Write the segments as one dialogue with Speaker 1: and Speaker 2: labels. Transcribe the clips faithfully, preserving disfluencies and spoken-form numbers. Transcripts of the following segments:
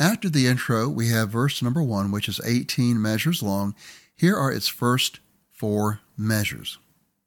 Speaker 1: After the intro, we have verse number one, which is eighteen measures long. Here are its first four measures.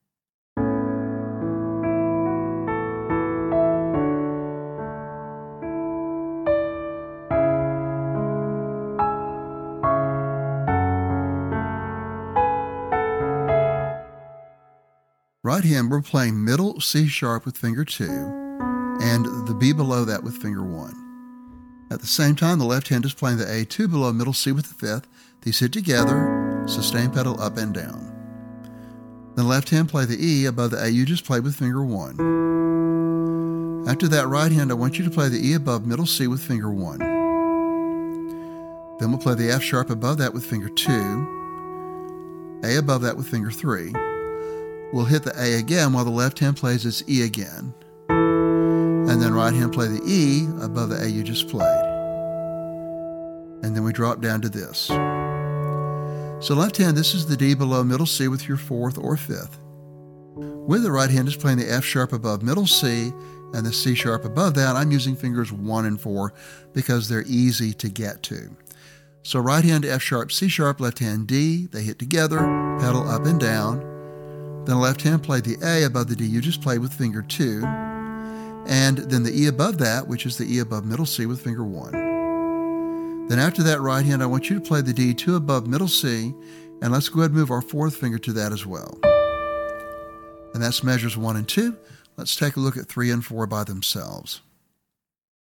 Speaker 1: Right hand, we're playing middle C sharp with finger two, and the B below that with finger one. At the same time, the left hand is playing the A two below middle C with the fifth. These hit together, sustain pedal up and down. Then left hand play the E above the A you just played with finger one. After that, right hand, I want you to play the E above middle C with finger one. Then we'll play the F sharp above that with finger two, A above that with finger three. We'll hit the A again while the left hand plays its E again. And then right hand play the E above the A you just played. And then we drop down to this. So left hand, this is the D below middle C with your fourth or fifth. With the right hand is playing the F sharp above middle C and the C sharp above that. I'm using fingers one and four because they're easy to get to. So right hand F sharp, C sharp, left hand D, they hit together, pedal up and down. Then left hand play the A above the D you just played with finger two, and then the E above that, which is the E above middle C with finger one. Then after that right hand, I want you to play the D two above middle C, and let's go ahead and move our fourth finger to that as well. And that's measures one and two. Let's take a look at three and four by themselves.